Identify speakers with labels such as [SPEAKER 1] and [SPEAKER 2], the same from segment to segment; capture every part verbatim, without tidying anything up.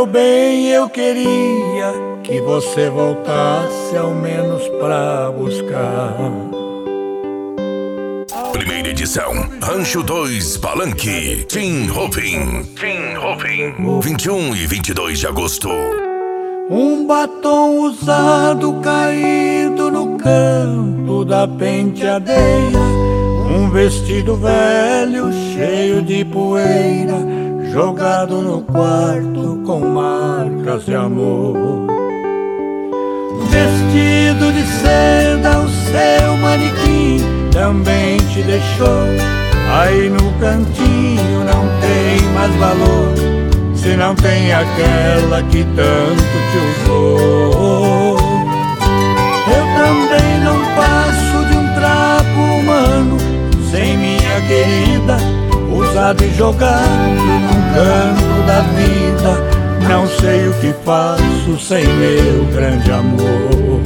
[SPEAKER 1] meu bem, eu queria que você voltasse ao menos pra buscar.
[SPEAKER 2] Primeira edição, Rancho dois Palanque, Tim Hoping. Tim Hoping, vinte e um e vinte e dois de agosto.
[SPEAKER 1] Um batom usado caído no canto da penteadeira, um vestido velho cheio de poeira, jogado no quarto com marcas de amor. Vestido de seda, o seu manequim também te deixou. Aí no cantinho não tem mais valor, se não tem aquela que tanto te usou. Eu também não passo de um trapo humano, sem minha querida, usado e jogado num canto da vida. Não sei o que faço sem meu grande amor.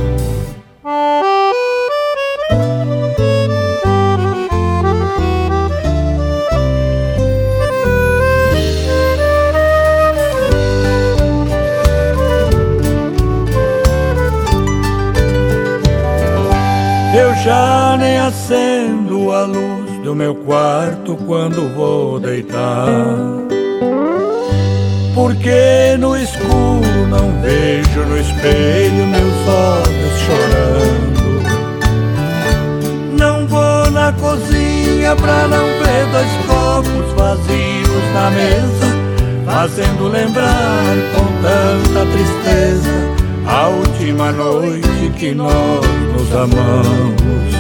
[SPEAKER 1] Eu já nem acendo a luz do meu quarto quando vou deitar, porque no escuro não vejo no espelho meus olhos chorando. Não vou na cozinha pra não ver dois copos vazios na mesa, fazendo lembrar com tanta tristeza a última noite que nós nos amamos.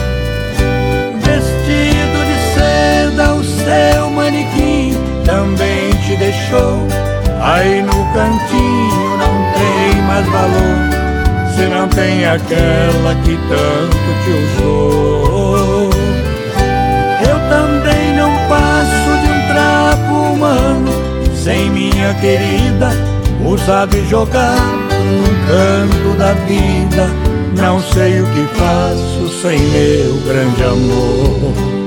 [SPEAKER 1] Vestido de seda, o seu manequim também te deixou. Aí no cantinho não tem mais valor, se não tem aquela que tanto te usou. Eu também não passo de um trapo humano, sem minha querida, usado e jogado num canto da vida. Não sei o que faço sem meu grande amor.